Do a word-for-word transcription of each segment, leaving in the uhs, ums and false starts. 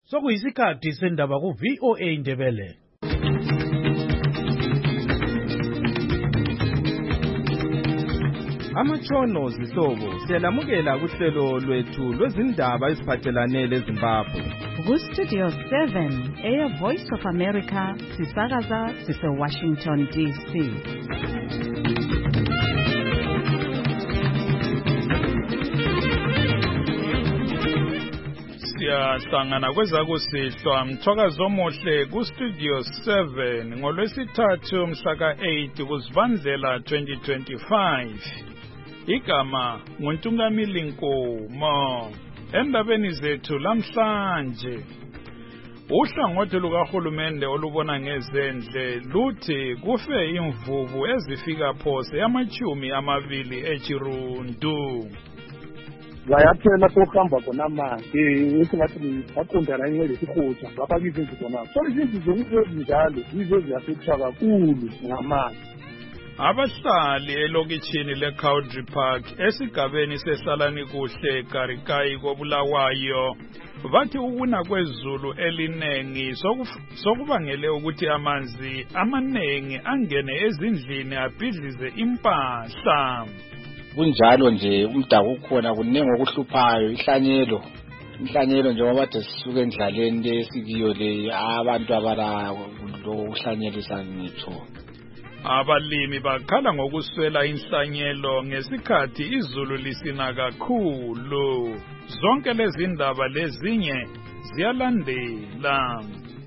Sokuyisikhathi sendaba ku V O A Indebele. Amatshono zihlobo siyalamukela kuhlelo lwethu lwezindaba eziphathelane leZimbabwe. Ku Studio seven, Air Voice of America, sisakaza sise Washington D C. Siyahlangana kwezakusihlwa Mthokazi omuhle ku Studio seven ngolwesithathu mhla eight kuZibandlela twenty twenty-five. Igama nguNtungamili Nkomo. Endabeni zethu lamhlanje, uhlangothi lukahulumende olubona ngezendle luthi kufe imvubu ezifika phose yamachumi amabili eChirundu. Bayaphela sokuhamba khona manje esingathi baqondana incele sihoja bapha izindlu khona. So izindlu zokuzenjalo yizo eziyafektha kakhulu ngamanje. Abahlali elokitshini leCountry Park esigabeni seHlalani kuhle Garikayi koBulawayo bathi ukuna kwezulu elinengi sokubangele ukuthi amanzi amanengi angene ezindlini abhidlize impahla. Kunjalo nje umdabu ukhona kunengi okuhluphayo ihlanyelo inhlanyelo njengoba bathi sisuke endlaleni lesikiyo le abantu abala ukuhlanyelisa ngitsho. Abalimi bakhala ngokuswela inhlanyelo ngesikhathi izulu lisina kakhulu. Zonke lezi ndaba lezinye ziyalandela.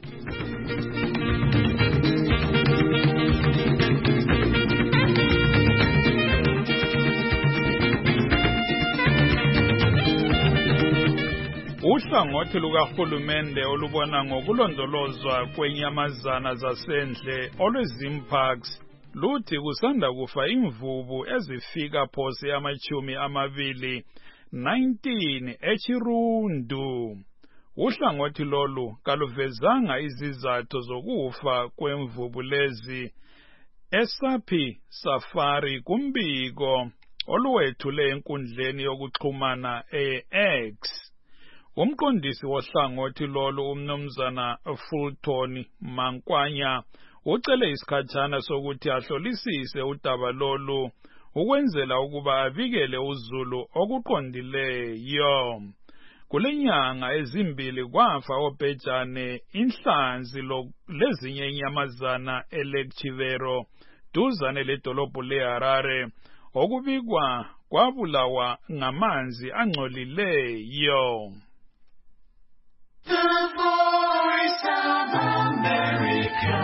Uhlangothi lukahulumende olubona ngokulondolozwa kwenyamazana zasendle olweZimparks luthi kusanda kufa imvubu ezifika phose amachumi amabili nineteen eChirundu. Uhlangothi lolu kaluvezanga izizathu zokufa kwemvubu lezi. Esapi Safari kumbiko oluwethule enkundleni yokuxhumana e-X. Umqondisi wohlangothi lolu umnumzana Fulton Mankwanya ucele isikhatshana sokuthi ahlolisise udaba lolu ukwenzela ukuba avikele uzulu okuqondileyo. Kulenyanga ezimbili kwafa obhejane inhlanzi lezinye inyamazana eLake Chivero duzane ledolobho leHarare okubikwa kwabulawa ngamanzi angcolileyo. The Voice of America,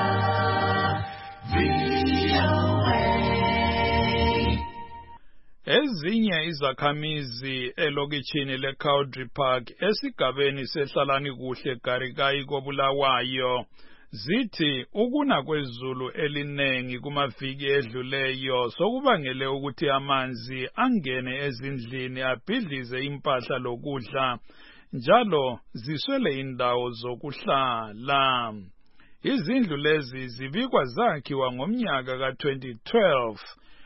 V O A. Ezinye izakhamizi elokitshini leCountry Park esigabeni seHlalani kuhle Garikayi koBulawayo zithi ukuna kwezulu elinengi kumaviki edluleyo sokubangele ukuthi amanzi angene ezindlini abhidlize impahla lokudla njalo ziswele indawo zokuhlala. Izindlu lezi zibikwa zakhiwa ngomnyaka ka twenty twelve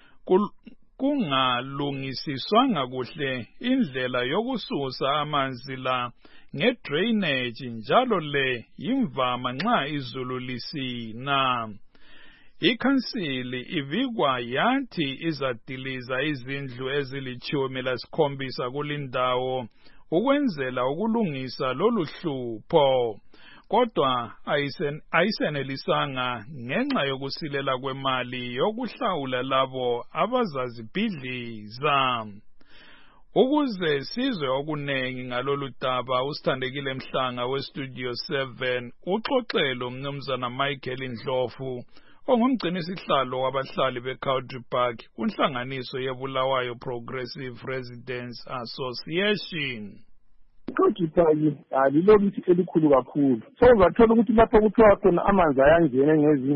kungalungisiswanga kuhle indlela yokususa amanzi la ngedrainage njalo le imvama nxa izulu lisina. Ikhansili ibikwa yathi izadiliza izindlu ezilichumi lasikhombisa kulindawo ukwenzela ukulungisa lolu hlupho. Kodwa ayisenelisanga ngenxa yokusilela kwemali yokuhlawula labo abazazibhidliza. Ukuze sizwe okunengi ngalolu daba uSithandekile Mhlanga weStudio seven uxoxelo umnumzana Michael Ndlovu ongumgcinisihlalo wabahlali beCountry Park kunhlanganiso yeBulawayo Progressive Residents Association. Country Park alilokithi elikhulu kakhulu. So uzathola ukuthi lapho kuthiwa khona amanzi ayangena ngezindlu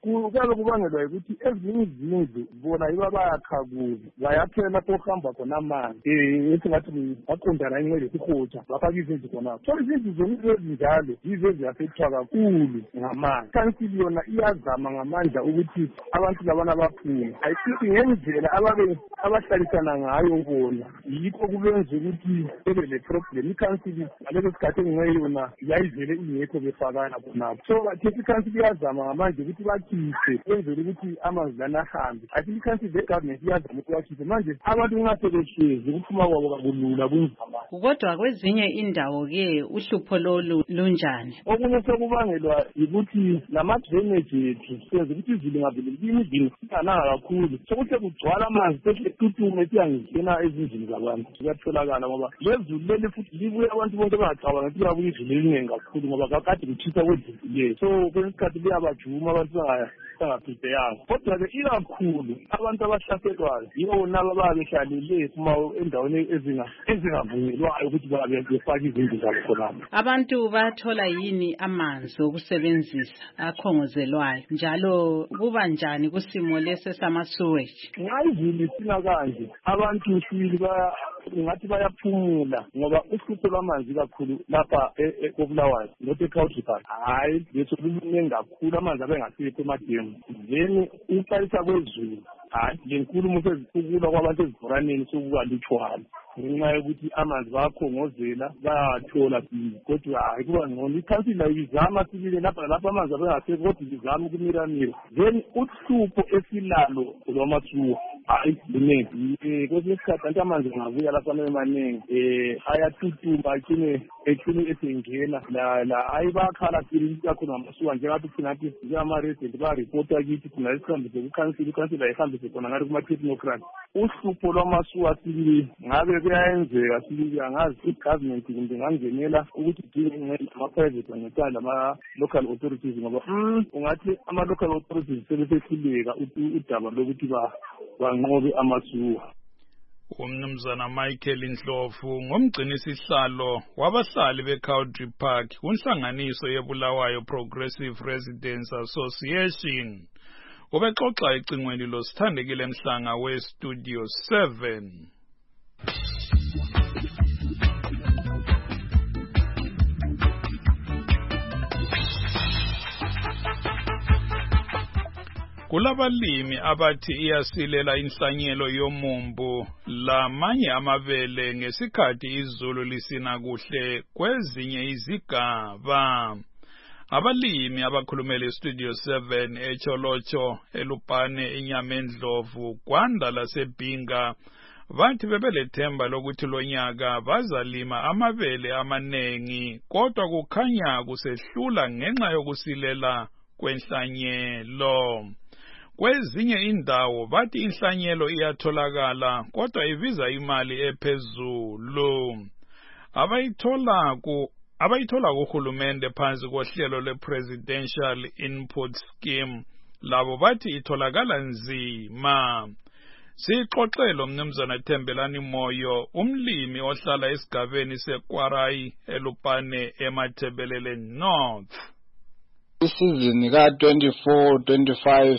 kuyabe kubangelwa ukuthi ezinye izindlu bona yiba bayakhakuza bayaphela lapho kuhamba khona amanzi um esingathi baqondana inxele sihotsha bafaka izindlu khonapho. So izindlu zonke ezinjalo yizo eziyafethwa kakhulu ngamanzi. Ikhansili yona iyazama ngamandla ukuthi abantu labana baphume. Ayisithi ngendlela ababe abahlalisana ngayo bona yikho kubenza ukuthi bebe le problem. Ikhansili ngaleso sikhathi engenxa yona yayivele ingekho befakana khonapho. So khathesi ikhansili iyazama ngamanje ukuthi bakhiphe kwenzele ukuthi amanzi lana ahambe. Athi ikhansili le-government iyazama ukuthi bakhiphe. Manje abantu kungahle behlezi ukuphuma kwabo kakulula kunzima. Kodwa kwezinye indawo-ke uhlupho lolu lunjani? Okunye sekubangelwa yikuthi nama-drainage ethu senza ukuthi izulu ngavele lini izulu singananga kakhulu. Sokuhle kugcwala amanzi sehle tutume siyangena ezindlini zabantu. Kuyatholakala ngoba lezulu leli futhi libuye abantu bonke bangacabanga ukuthi kuyabuya izulu eliningi kakhulu ngoba kakade kuthisa kwezulu le. So kwesinye isikhathi liyabajuma abantu bangaphitheyanga. Kodwa-ke ikakhulu abantu abahlaselwayo yibo nabo babehlalele kuma endaweni ezingavunyelwayo ukuthi befake izindlu zabo khonapho. Abantu bathola yini amanzi okusebenzisa akhongozelwayo njalo kuba njani kusimo lesi sama-sewage? Nxa izulu isina kanje abantu sibili ngathi bayaphumula ngoba uhlupho lwamanzi kakhulu lapha eKobulawayo not eCountrypark. Hayi leso luningi kakhulu amanzi abengasekho emademu. Then ukuqalisa kwezulu hayi lenkulumo sezikhukula kwabantu ezibhoraneni sokukalutshwana ngenxa yokuthi amanzi bayakhongozela bayathola kodwa hayi kuba ngcono. Ikhansili layo izama sibile lapha lapha amanzi abengasekho kodwa izama ukumiramira. Then uhlupho esilalo lwamasuwa hayi luningi. Kwesinye isikhathi anti amanzi angabuya lapha emaningi um ayathuthuma ecine ecine esengena la hayi bayakhala sibili kakhulu ngamasuwa njengathi thinathi njengama-resident bayaripota kithi thina esihambise kukhansili ikhansili ayihambise khona ngathi kuma-technocrat. Uhlupho lwamasuwa sibili ngabe kuyayenzeka sibili angazi i-government kumbe ngangenela ukuthi dinge ama-private ancedana lama-local authorities ngoba ungathi ama-local authorities sebesehluleka udaba lokuthi banqobe amasuwa. Umnumzana Michael Ndlovu ngomgcini sihlalo wabahlali beCountry Park kunhlanganiso yeBulawayo Progressive Residents Association. Ubexoxa ecingweni losithandekile Mhlanga we-Studio seven. Kulabalimi abathi iyasilela inhlanyelo yomumbu lamanye amabele ngesikhathi izulu lisina kuhle kwezinye izigaba. Abalimi abakhulumele Studio seven eCholocho, eLupane, eNyamendlovu, Kwanda laseBhinga bathi bebelethemba lokuthi lonyaka bazalima amabele amanengi kodwa kukhanya kusehlula ngenxa yokusilela kwenhlanyelo. Kwezinye indawo bathi inhlanyelo iyatholakala kodwa ibiza imali ephezulu. Abayithola ku abayithola kuhulumende phansi kohlelo le-Presidential Input Scheme labo bathi itholakala nzima. Sixoxelo Mnumzana Thembelani Moyo, umlimi ohlala esigabeni seKwarayi eLupane eMathebelele North. Isizini ka twenty-four twenty-five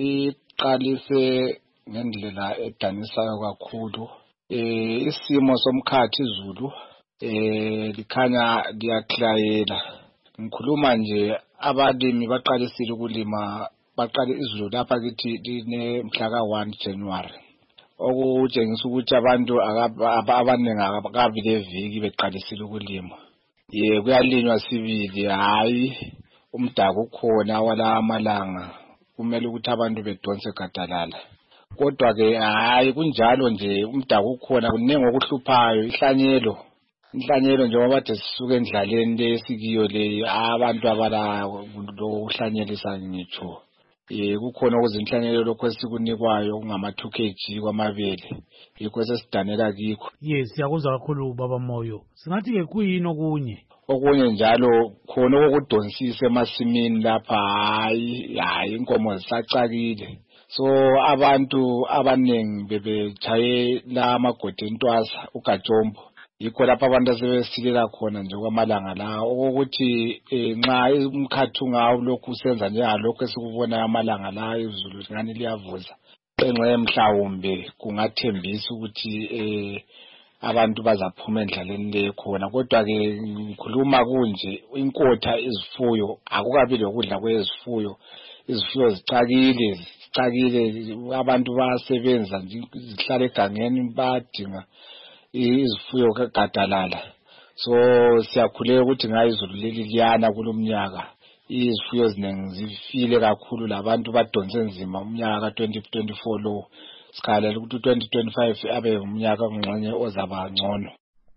iqalise ngendlela edanisayo kakhulu. Eh isimo somkhathi izulu eh likhanya liyaklayela. Ngikhuluma nje abalimi baqalisile ukulima baqale izulu lapha kithi line mhla ka one January. Okutshengisa ukuthi abantu abaningi akabile viki beqalisile ukulima. Ye kuyalinywa sibili hayi umdako ukhona wala amalanga kumele ukuthi abantu bedonse gadalala. Kodwa ke hayi kunjalo nje umdako ukhona kuningi okuhluphayo ihlanyelo. Inhlanyelo njengoba bathi sisuke endlaleni lesikiyo le abantu abala ukuhlanyelisa ngitsho. Eh kukhona okuzinhlanyelo lokho esikunikwayo kungama two kilograms kwamabele. Yikho sesidanela kikho. Yes, siyakuzwa kakhulu baba Moyo. Singathi ke kuyini okunye? Okunye njalo khona okudonsisa emasimini lapha hayi hayi inkomo zisacakile. So abantu abanengi bebechaye la amagodi entwasa uGajombo. yikho lapho abantu asebesilela khona nje kwamalanga la ukuthi nxa umkhathi ungawulokhu usenza njengalokho esikubona amalanga la izulu ngani liyavuza enxe mhlawumbe kungathembisa ukuthi eh abantu bazaphuma endlaleni le khona kodwa ke ngikhuluma kunje inkotha izifuyo akukabi lokudla kwezifuyo izifuyo zicakile zicakile abantu bayasebenza nje zihlala egangeni badinga izifuyo kagadalala so siyakhulela ukuthi ngayizulu leli liyana kulomnyaka izifuyo eziningi zifile kakhulu labantu badonse nzima umnyaka ka twenty twenty-four lo sikhalela ukuthi twenty twenty-five abe umnyaka ongxenye ozaba ngcono.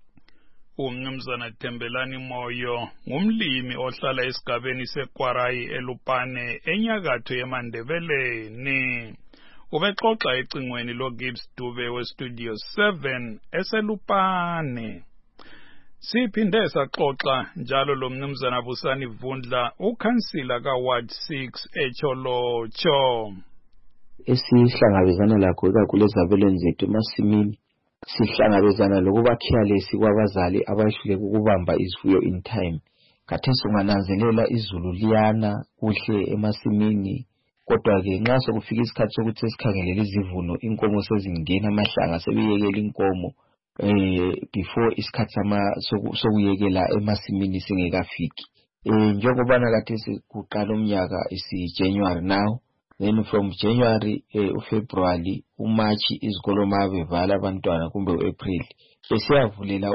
Umnumzana Thembelani Moyo ngumlimi ohlala esigabeni seKwarayi eLupane enyakatho yeMandebeleni. Ubexoxa ecingweni loGibbs Dube weStudio seven eselupane. Siphinde saxoxa njalo lo mnumzana Busani Vundla ukhansila kaWard six eCholocho. Esihlangabezana lakho kakhulu ezabelweni zethu emasimini sihlangabezana lokuba careless kwabazali abahlule ukubamba izifuyo in time. Khathesi ungananzelela izulu liyana kuhle emasimini kodwa ke nxa sokufika isikhathi sokuthi sesikhangelela izivuno inkomo sezingena amahlanga sebeyekela inkomo eh before isikhathi sama sokuyekela emasimini singekafiki. Eh njengoba nakathesi kuqala umnyaka isi January now, then from January uh, February uMarch izikolo mabevala abantwana kumbe uApril besiyavulela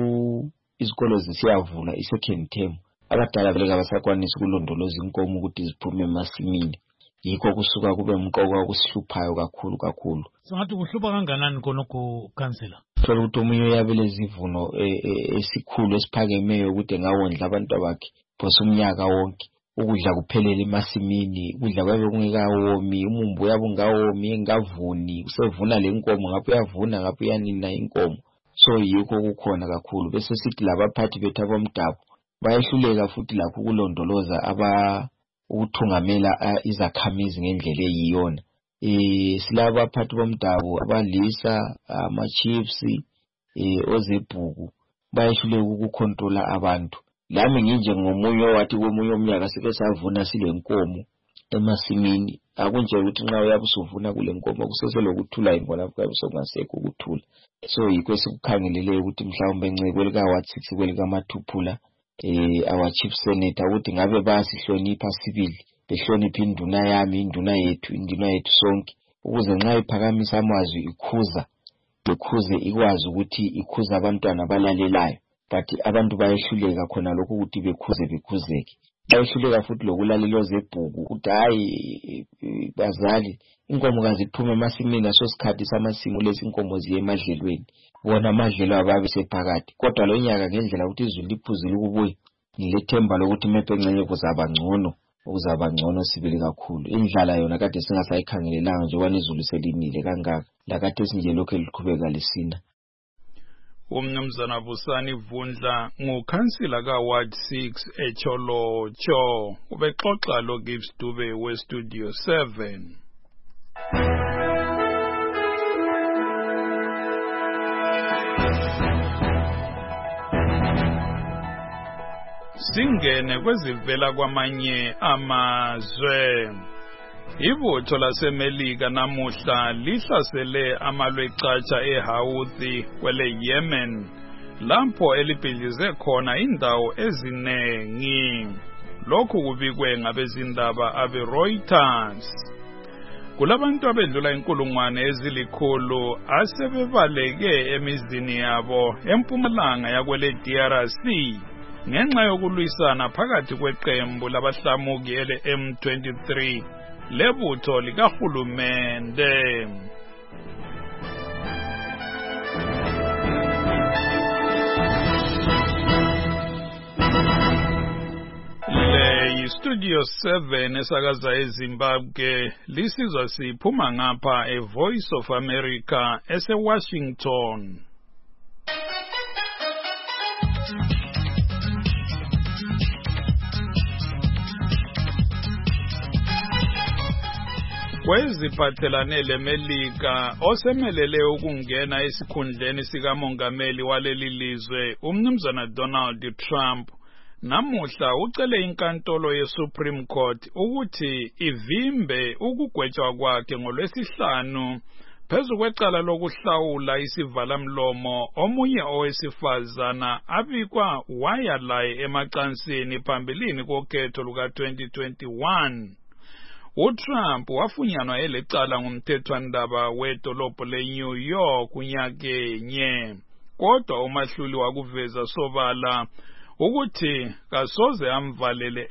u izikolo zisiyavula isecond term abadala vele abasakwanisa ukulondoloza inkomo ukuthi ziphume emasimini. Yikho kusuka kube umqoka okusihluphayo kakhulu kakhulu. Singathi kuhlupha kanganani konoko kansela? Sola ukuthi umunye uyabele izivuno esikhulu esiphakemeyo ukuthi ngawondla abantu bakhe phose umnyaka wonke ukudla kuphelele emasimini ukudla kwabe kungekawomi umumbu yabo ngawomi ngavuni usevuna lenkomo ngapho uyavuna ngapho uyanina inkomo. So yikho kukhona kakhulu bese sithi labaphathi bethu abomdabu bayehluleka futhi lakho kulondoloza aba ukuthungamela izakhamizi ngendlela eyiyona. Eh silaba abaphathi bomdabu abalisa ama chiefs eh ozebhuku bayehluleka ukukontrola abantu. Lami nginje ngomunye wathi komunye umnyaka sike savuna silenkomo emasimini akunje ukuthi nxa uyabusuvuna kule nkomo kusesele ukuthula ingona kwabe sokungasekho ukuthula. So yikho sikukhangelele ukuthi mhlawumbe enceke lika Ward six kwelika mathuphula eh our chief senator ukuthi ngabe bayasihlonipha sibili behlonipha induna yami induna yethu induna yethu sonke ukuze nxa iphakamisa amazwi ikhuza bekhuze ikwazi ukuthi ikhuza abantwana abalalelayo. But abantu bayehluleka khona lokho ukuthi bekhuze bekhuzeke. Bayehluleka futhi lokulalela zebhuku ukuthi hayi bazali inkomo kaziphume emasimini aso sikhathi samasimu lesi inkomo ziye emadlelweni bona amadlelo ababe sephakathi. Kodwa lo nyaka ngendlela ukuthi izulu liphuzile ukubuye ngilethemba lokuthi mepe ngcenye kuzaba ngcono ukuzaba ngcono sibili kakhulu. Indlala yona kade singasayikhangelelanga nje kwani izulu selinile kangaka lakade sinje lokho eliqhubeka lisina. Umnumzana Busani Vundla ngukhansila kaWard six eCholocho ubexoxa loGibbs Dube weStudio seven. Singene kwezivela kwamanye amazwe. Ibutho laseMelika namuhla lihlasele amalwecatsha eHouthi kwele Yemen lapho elibhijize khona indawo ezinengi. Lokhu kubikwe ngabezindaba abe Reuters. Kulabantu abedlula inkulungwane ezilikhulu asebebaleke emizini yabo empumalanga yakwele D R C ngenxa yokulwisana phakathi kweqembu labahlamuki ele M twenty-three lebutho likahulumende. Le Studio seven esakaza eZimbabwe lisizwa siphuma ngapha eVoice of America eseWashington. kweziphathelane leMelika osemelele ukungena esikhundleni sikamongameli waleli lizwe umnumzana Donald Trump namuhla ucele inkantolo yeSupreme Court ukuthi ivimbe ukugwetshwa kwakhe ngolwesihlanu phezu kwecala lokuhlawula isivalamlomo omunye owesifazana abikwa wayalaye emacansini phambilini kokhetho luka twenty twenty-one. uTrump wafunyanwa elecala ngumthethwandaba wedolobho leNew York unyakenye, kodwa umahluli wakuveza sobala ukuthi kasoze amvalele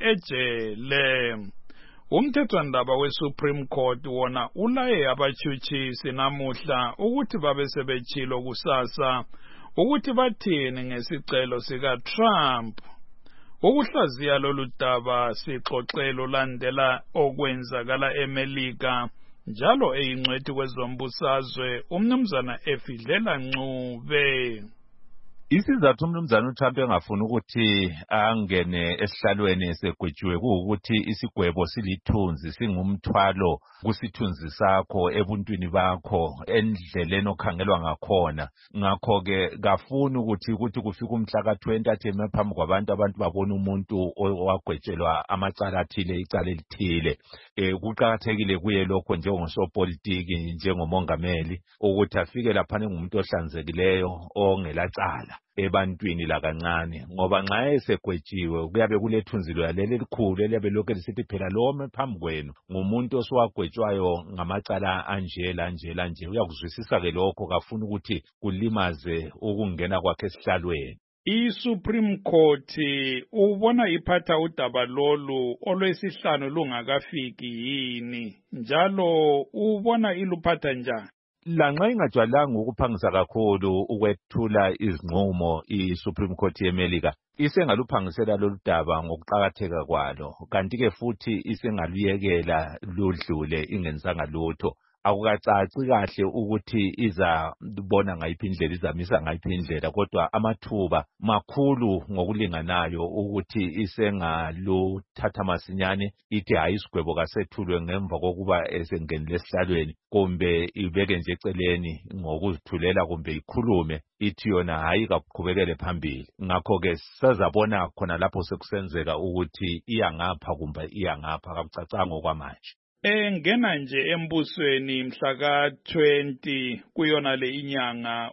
ejele. Umthethwandaba weSupreme Court wona ulaye abatshutshisi namuhla ukuthi babe sebetshilo kusasa ukuthi bathini ngesicelo sika Trump. Ukuhlaziya lolu daba sixoxelo landela okwenzakala eMelika njalo eyingcwethi kwezombusazwe umnumzana Efidlela Ncube. Isizathu umnumzana uTrump engafuni ukuthi angene esihlalweni segwetshiwe kuukuthi isigwebo silithunzi singumthwalo kusithunzi sakho ebuntwini bakho endleleni okhangelwa ngakhona. Ngakho ke kafuni ukuthi ukuthi kufika umhla ka twenty athi eme phambi kwabantu abantu babona umuntu owagwetshelwa amacala athile icala elithile. Eh kuqakathekile kuye lokho njengosopolitiki njengomongameli ukuthi afike lapha ngumuntu ohlanzekileyo ongelacala ebantwini lakancane, ngoba nxa esegwetshiwe kuyabe kulethunzilo yaleli likhulu eliyabe lokho lisithi phela lo phambi kwenu ngumuntu oswagwetshwayo ngamacala anjela njela nje. Uyakuzwisisa ke lokho, kafuna ukuthi kulimaze ukungena kwakhe esihlalweni. iSupreme Court ubona iphatha udaba lolu olwesihlanu lungakafiki yini, njalo ubona iluphatha njani? Lanxa ingajwalanga ukuphangisa kakhulu ukwethula izinqumo iSupreme Court yeMelika, isengaluphangisela lolu daba ngokuqakatheka kwalo, kanti ke futhi isengaluyekela ludlule ingenisanga lutho. Akukacaci kahle ukuthi izabona ngayiphi indlela, izamisa ngayiphi indlela, kodwa amathuba makhulu ngokulinganayo ukuthi isengaluthatha masinyane ithi hayi isigwebo kasethulwe ngemva kokuba esengenile esihlalweni, kumbe ibeke nje eceleni ngokuzithulela, kumbe ikhulume ithi yona hayi kakuqhubekele phambili. Ngakho ke sazabona khona lapho sekusenzeka ukuthi iyangapha kumbe iyangapha, kakucacanga okwamanje. Engena nje embusweni mhla ka twenty kuyona le inyanga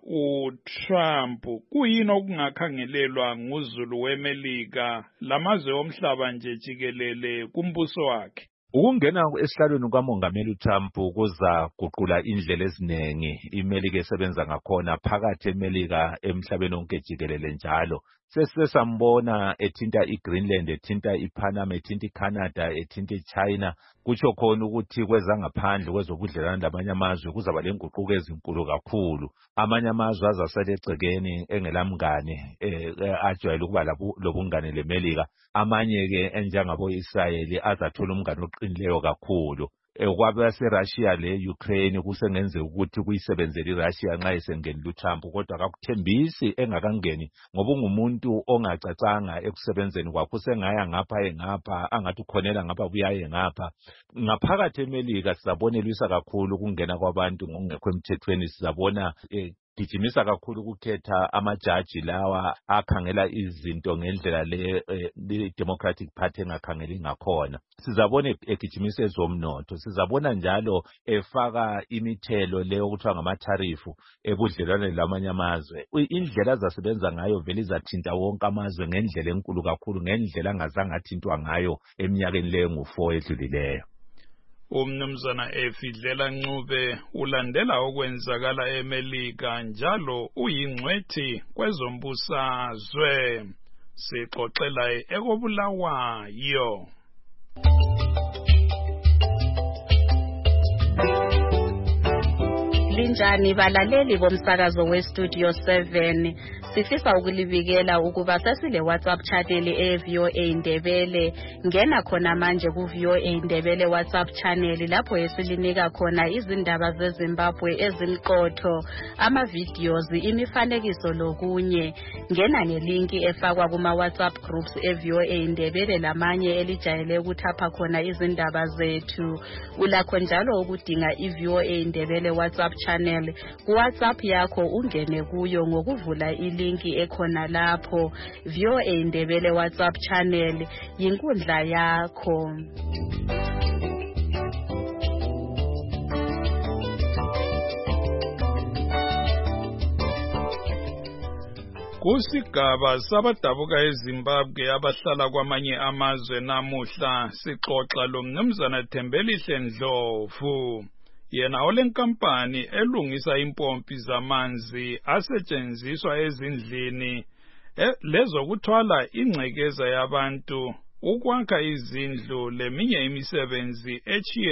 uTrump kuyini okungakhangelelwa nguzulu weMelika lamazwe omhlaba nje jikelele kumbuso wakhe? Ukungena esihlalweni kamongameli uTrump kuza guqula indlela eziningi iMelika esebenza ngakhona phakathi eMelika emhlabeni wonke jikelele njalo. Sesesambona ethinta iGreenland, ethinta iPanama, ethinta iCanada, ethinta iChina, kutsho khona ukuthi kwezangaphandle kwezobudlelwane lamanye amazwe kuzaba lenguquko ezinkulu kakhulu. Amanye amazwe azasala egcekeni engelamngane eh ajwayele ukuba lobungane leMelika, amanye ke enjengabo Israel azathola umngane oqinileyo kakhulu. KwabaseRussia le-Ukraine kusengenzeka ukuthi kuyisebenzele iRussia nxa esengenile uTrump, kodwa akakuthembisi engakangeni ngoba ungumuntu ongacacanga ekusebenzeni kwakho, usengaya ngapha engapha angathi ukhonela ngapha buyaye ngapha. Ngaphakathi eMelika sizabona elwisa kakhulu ukungena kwabantu ngokungekho emthethweni, sizabona eh, gijimisa kakhulu ukukhetha amajaji lawa akhangela izinto ngendlela le eh, Democratic Party engakhangeli ngakhona. Sizabona egijimisa ezomnotho, sizabona njalo efaka imithelo leyo okuthiwa ngamatharifu ebudlelwane lamanye amazwe. Indlela azasebenza ngayo vele izathinta wonke amazwe ngendlela enkulu kakhulu, ngendlela angazange athintwa ngayo eminyakeni leyo ngu four edlulileyo. Umnumzana Efidlela Ncube ulandela okwenzakala eMelika njalo uyingcwethi kwezombusazwe. Sixoxela ekobulawayo. Linjani balaleli bomsakazo weStudio seven, Sifisa ukulibikela ukuba sesile WhatsApp channel e-V O A Ndebele. Ngena khona manje ku-V O A Ndebele WhatsApp channel lapho esilinika khona izindaba zeZimbabwe ezimqotho, ama-videos, imifanekiso lokunye. Ngena ngelinki efakwa kuma-WhatsApp groups e-V O A Ndebele lamanye elijayele ukuthapha khona izindaba zethu. Ulakho njalo ukudinga i-V O A Ndebele WhatsApp channel ku WhatsApp yakho, ungene kuyo ngokuvula ilinki ekhona lapho. V O A Ndebele WhatsApp channel yinkundla yakho. Kusigaba sabadabuka eZimbabwe abahlala kwamanye amazwe namuhla sixoxa lo mnumzana Thembelihle Ndlovu. Yena olenkampani elungisa impompi zamanzi asetshenziswa ezindlini lezo kuthwala ingcekeza yabantu, ukwakha izindlu leminye imisebenzi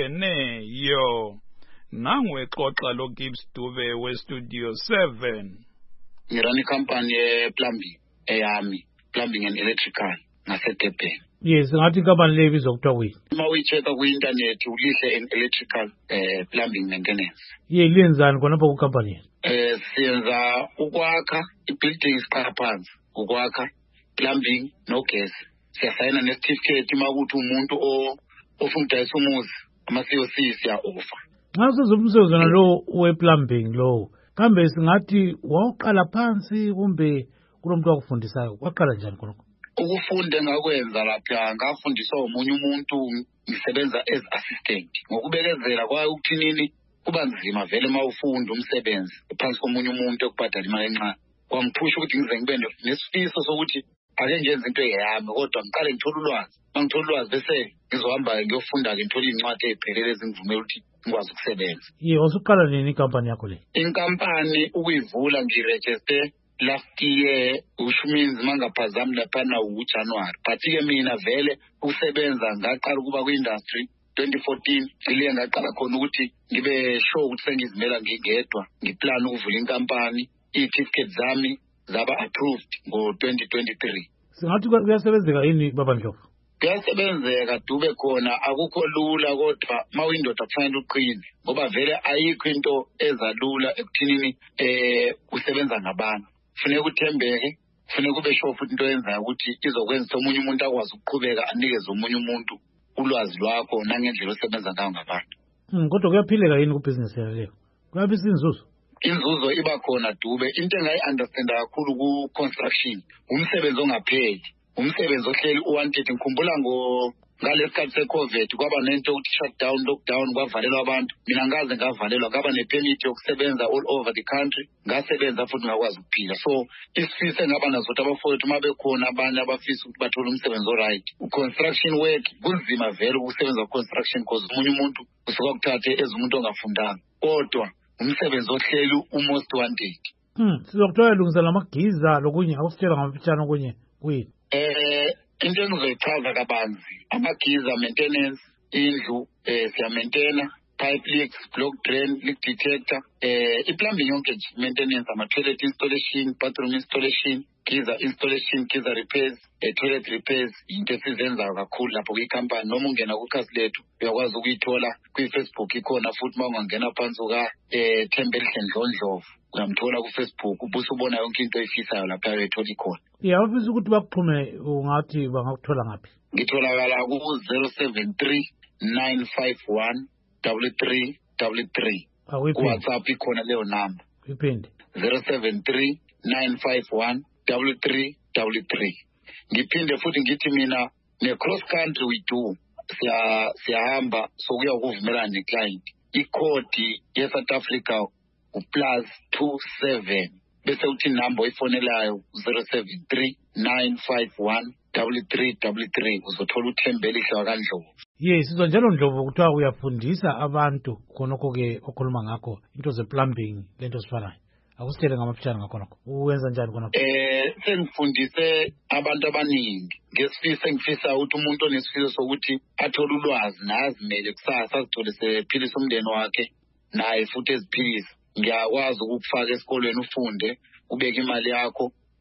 echiyeneyo. Nangu exoxa lo Gibbs Dube we Studio seven. Ngirani company ye plumbing eyami, plumbing and electrical ngaseDurban. Yes, ngathi company le ibizwa kuthiwa kuyini? Uma uyicheka ku internet ulihle in electrical eh plumbing maintenance. Ye lenzani khona ku company? Eh siyenza ukwakha i-buildings phansi, ukwakha plumbing no gas. Siyasayina ne certificate makuthi umuntu o ofuna ukudayisa umuzi ama C O C siya offer. Ngaso zomsebenzana lo we plumbing lo. Kambe singathi wawuqala phansi kumbe kulomuntu wakufundisayo waqala njani khonokho? Ukufunda ngakwenza lapha ngafundiswa umunye umuntu ngisebenza as assistant. Ngokubekezela kwayo ukuthinini kuba nzima vele mawufunda umsebenzi phansi komunye umuntu ekubhadala imali encane. Kwangiphusha ukuthi ngize ngibe nesifiso sokuthi ake ngenze into eyami kodwa ngiqale ngithola ulwazi. Mangithola ulwazi bese ngizohamba ngiyofunda ke ngithola incwadi eziphelele ezingivumela ukuthi ngikwazi ukusebenza. Ye wasuqala nini inkampani yakho le? Inkampani ukuyivula ngiregister last year ushuminzi mangaphazami lapha na uJanuary. But ke mina vele usebenza ngaqala kuba ku-industry twenty fourteen ile ngaqala khona ukuthi ngibe sure ukuthi sengizimela ngingedwa ngiplan ukuvula inkampani. I-certificate zami zaba approved ngo twenty twenty-three. Singathi kuyasebenzeka yini baba Ndlovu? Kuyasebenzeka Dube khona akukho lula kodwa mawindoda kufanele uqine ngoba vele ayikho into ezalula ekuthinini eh kusebenza ngabantu. Kufanele uthembeke, kufanele kube sure futhi into yenzayo ukuthi izokwenza omunye umuntu akwazi ukuqhubeka anikeze omunye umuntu ulwazi lwakho nangendlela osebenza ngayo ngabantu. Hmm, kodwa kuyaphileka yini ku business leyo? Kuyabisa inzuzo? Inzuzo iba khona Dube. Into engayi understand kakhulu ku construction umsebenzi ongapheli, umsebenzi ohleli u-wanted. Ngikhumbula ngo ngalesikhathi se-COVID kwaba nento ukuthi shutdown, lockdown, kwavalelwa abantu. Mina ngaze ngavalelwa ngaba ne-permit yokusebenza all over the country, ngasebenza futhi ngakwazi ukuphila. So isifiso engaba nazo ukuthi abafowethu uma bekhona abanye abafisa ukuthi bathole umsebenzi oright. U-construction work kunzima vele ukusebenza ku-construction because omunye umuntu usuka kuthathe as umuntu ongafundanga, kodwa umsebenzi ohleli u-most wanted. Hmm, sizokuthola lungisela amagiza lokunye akusitshela ngamafitshane okunye kuyini? Eh into engizoyichaza kabanzi amagiza maintenance, indlu eh siya maintainer, pipe leaks, block drain, leak detector, eh i-plumbing yonke nje maintenance, ama toilet installation, bathroom installation, giza installation, giza repairs, eh toilet repairs. Into esizenzayo kakhulu lapho kwi-company. Noma ungena kukhasi lethu uyakwazi ukuyithola kwi-Facebook ikhona futhi mawungangena phansi uka eh Thembelihle Ndlovu uyamthola ku-Facebook ubuso ubona yonke into oyifisayo lapha uyayithola ikhona. Yeah, bafisa ukuthi bakuxhume ungathi bangakuthola ngaphi? Ngitholakala ku zero seven three nine five one three three three three. Ku WhatsApp ikhona leyo number. Iphinde zero seven three nine five one three three three three. Ngiphinde futhi ngithi mina ne cross country we do siya siyahamba sokuya ukuvumelana neclient. Ikhodi ye South Africa u plus two seven bese uthi number oyifonelayo zero seven three nine five one three three three three uzothola uThembelihle waKaNdlovu. Yes, sizwa njalo Ndlovu kuthiwa uyafundisa abantu khonokho ke okhuluma ngakho into ze plumbing lento sifanayo. Akusitshele ngamafitshane ngakho nokho. Uwenza njani khona? Eh sengifundise abantu abaningi ngesifiso engifisa ukuthi umuntu onesifiso sokuthi athole ulwazi nazimele kusasa azithole sephilisa umndeni wakhe naye futhi eziphilisa. Ngiyakwazi ukufaka esikolweni ufunde ubeke imali yakho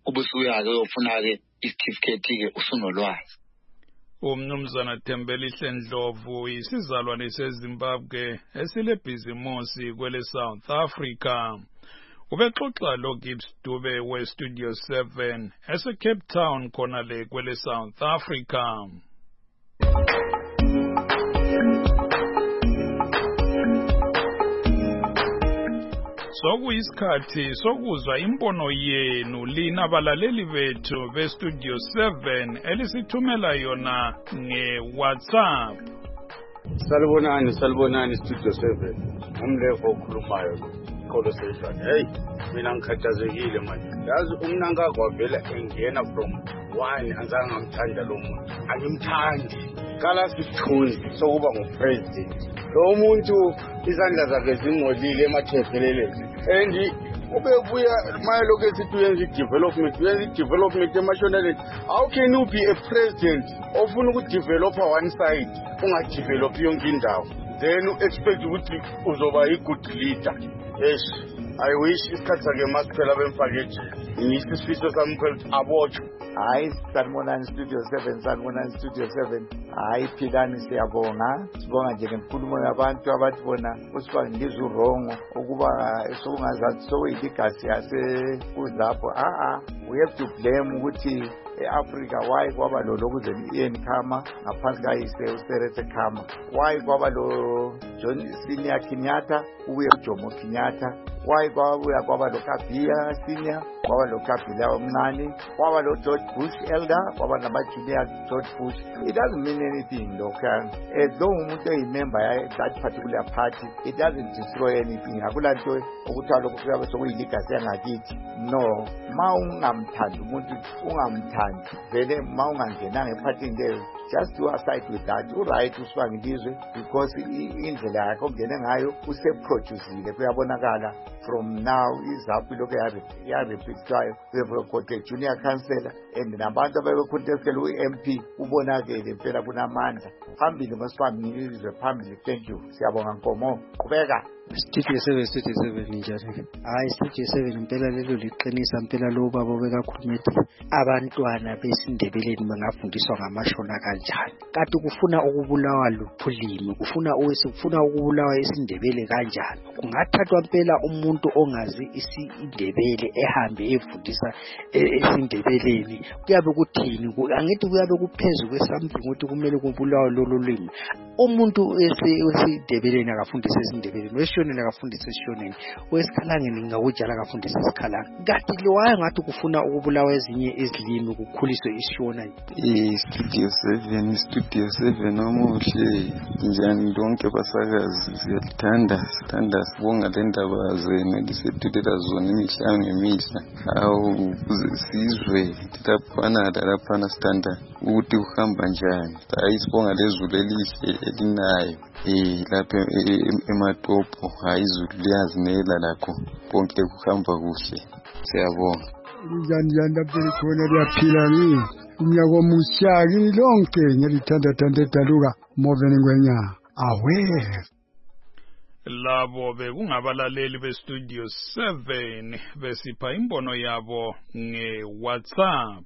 ubusuya-ke uyofuna-ke isitifiketi-ke usunolwazi. Umnumzana Thembelihle Ndlovu isizalwane seZimbabwe esilebhizimusi kwele South Africa. Ubexoxa lo Gibbs Dube we Studio seven ese Cape Town khona le kwele South Africa. Sokuyisikhathi sokuzwa impono yenu lina balaleli bethu be Studio seven elisithumela yona nge-WhatsApp. Salibonani, salibonani Studio seven. Umlevo okhulumayo Kholo Station. Hey, mina ngikhathazekile manje. Yazi umnanga kwavela engena from one azange ngamthanda lo muntu. Angimthandi. Kala sithunzi sokuba ngupresident. Lo muntu izandla zakhe zingcolile emathepheleleni. And ubebuya mayelo ke sithi uyenza development, uyenza development emashonaleni. How can you be a president ofuna ukudevelopa one side ungadevelop yonke indawo? Then expect ukuthi uzoba a good leader. Yes, I wish isikhathi sakhe masiphela bemfake ejele. Ngiyisi isifiso sami ukuthi abotshwe. Hayi, sanibonani Studio seven, sanibonani Studio seven. Hayi philani siyabonga. Sibonga nje ngenkulumo yabantu abathi bona usiba ngizwe urongo ukuba sokungazathi soyiligasi yase kuzapho. Ah ah, we have to blame ukuthi eAfrica why kwaba lo lokuze iEN Khama ngaphansi kayise uSeretse Khama. Why kwaba lo John Senior Kenyatta ubuye uJomo Kenyatta. Why kwaba kwaba lo Kabila Senior kwaba lo Kabila omncane kwaba lo George Bush elder kwaba nabajunior George Bush. It doesn't mean anything though. As long umuntu eyimember ya that particular party, it doesn't destroy anything. Akulanto ukuthi lokho kuyabe sokuyiligasi yangakithi. No, ma ungamthandi umuntu ungamthandi vele ma ungangenanga ephathini leyo, just do aside with that. Uright usifake ngizwe because indlela yakho ongene ngayo useproducile kuyabonakala. From now izaphi lokho yarepeatwayo. We have got a junior councillor and nabantu ababecontestela u-M P ubonakele impela kunamandla. Phambili masifambe ngizwe phambili. Thank you. Siyabonga Nkomo. Qhubeka. Studio seven, Studio seven njani? Hayi Studio seven impela lelo liqinisa impela lo baba bekakhuluma abantwana besindebeleni bangafundiswa ngamashona kanjani. Kanti kufuna ukubulawa luphulimi, kufuna owese kufuna ukubulawa isindebele kanjani. Kungathathwa impela umuntu ongazi isindebele ehambe efundisa esindebeleni. Kuyabe kuthini? Angithi kuyabe kuphezulu kwesamthing ukuthi kumele kubulawa lolu limi. Umuntu esindebeleni akafundisa isindebeleni. Shoneni akafundisa Shoneni, wesikhalangeni ngawujala akafundisa isikhalanga. Kanti lo waya ngathi kufuna ukubulawa ezinye izilimi ukukhuliswe iShona. Eh Studio seven, Studio seven omuhle njani lonke basakazi siyalithanda, sithanda sibonga le ndaba zenu lisethulela zona imihla ngemihla. Awu sizwe laphana laphana sithanda ukuthi uhamba njani. Hayi sibonga lezulu elihle elinayo. Eh lapha ematopo hayi izulu liyazinela lakho konke kuhamba kuhle. Siyabonga. Njani njani lapho khona liyaphila ni. Umnyaka omushaki lonke ngilithanda thanda daluka moveni ngwenya. Awe. Labo bekungabalaleli be Studio seven besipha imbono yabo nge-WhatsApp.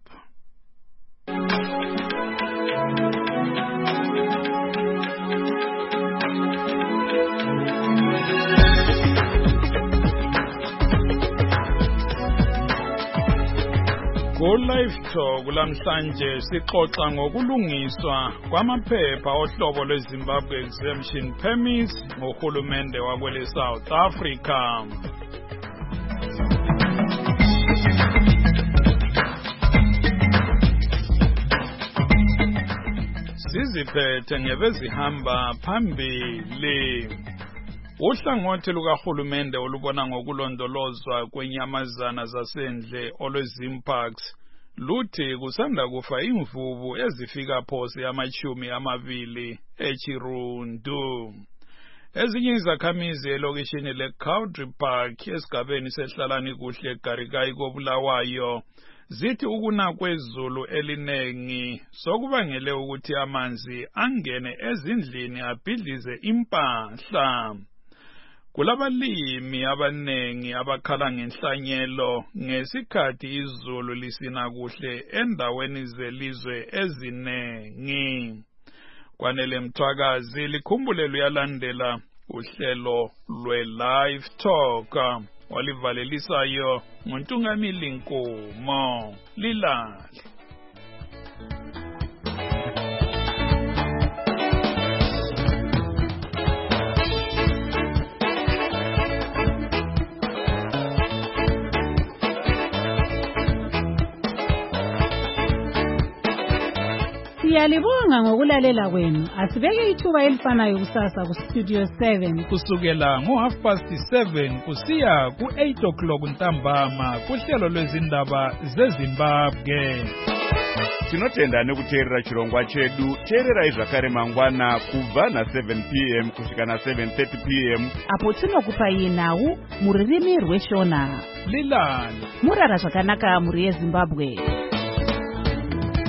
Go live talk lamhlanje sixoxa ngokulungiswa kwamaphepha ohlobo lweZimbabwe exemption permits ngohulumende wakwele South Africa. Siziphethe ngebezihamba phambili. Uhlangothi lukahulumende olubona ngokulondolozwa kwenyamazana zasendle olwezimparks luthi kusanda kufa imvubu ezifika phose amachumi amabili eChirundu. Ezinye izakhamizi elokishini leCountry Park esigabeni sehlalani kuhle Garikai koBulawayo zithi ukuna kwezulu elinengi sokubangele ukuthi amanzi angene ezindlini abhidlize impahla. Kulabalimi abanengi abakhala ngenhlanyelo ngesikhathi izulu lisina kuhle endaweni zelizwe ezinengi. Kwanele Mthwakazi likhumbule luyalandela uhlelo lwe-Live Talk walivalelisayo nguNtungamili Nkomo. Lilali. Siyalibonga ngokulalela kwenu. Asibeke ithuba elifanayo kusasa ku Studio seven kusukela ngo half past seven kusiya ku eight o'clock ntambama kuhlelo lwezindaba zeZimbabwe. Tinotenda nekuteerera chirongwa chedu. Teererai zvakare mangwana kubva na seven p m kusvika na seven thirty p m apo tinokupai nhau mururimi rweshona. Lilali. Murara zvakanaka muri yeZimbabwe.